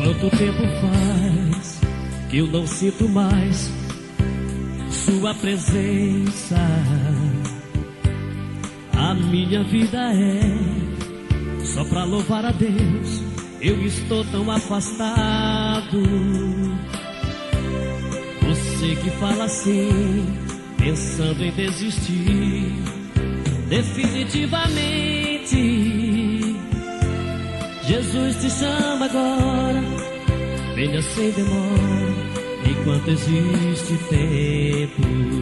Quanto tempo faz que eu não sinto mais sua presença? A minha vida é só pra louvar a Deus. Eu estou tão afastado. Você que fala assim, pensando em desistir definitivamente. Jesus te chama agora, venha sem demora, enquanto existe tempo.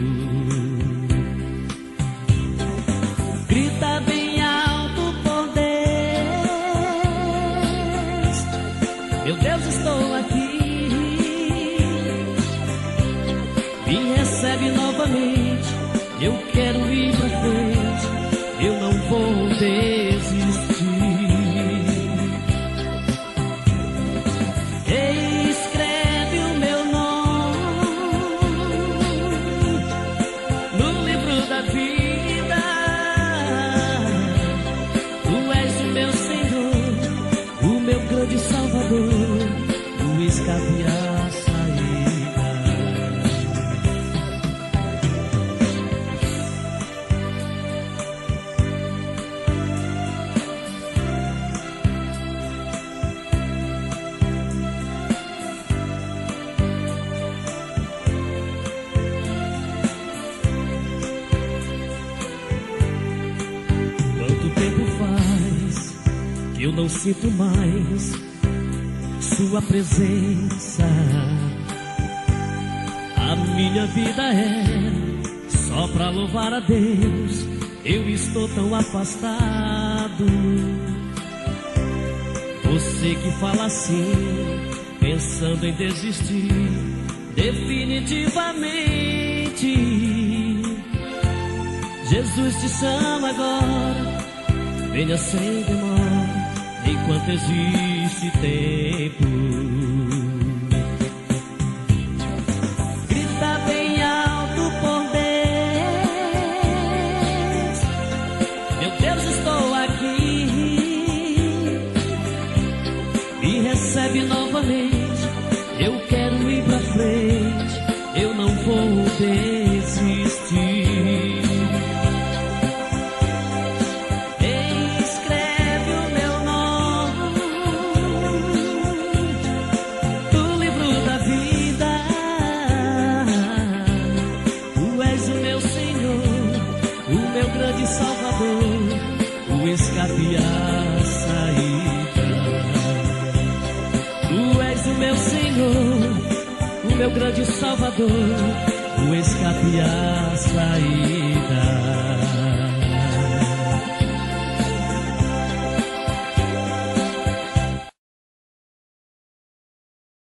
Grita bem alto por Deus, meu Deus, estou aqui. Me recebe novamente, eu quero ir pra frente, eu não vou desistir. Escreve o meu nome no livro da vida. Tu és o meu Senhor, o meu grande Salvador, o escape a saída. Quanto tempo faz que eu não sinto mais sua presença? A minha vida é só pra louvar a Deus. Eu estou tão afastado. Você que fala assim, pensando em desistir definitivamente. Jesus te chama agora, venha sem demora, enquanto existe tempo. Grita bem alto por Deus, meu Deus, estou aqui. Me recebe novamente, eu quero ir pra frente, eu não vou desistir. Salvador, o escape a saída. Tu és o meu Senhor, o meu grande Salvador, o escape a saída.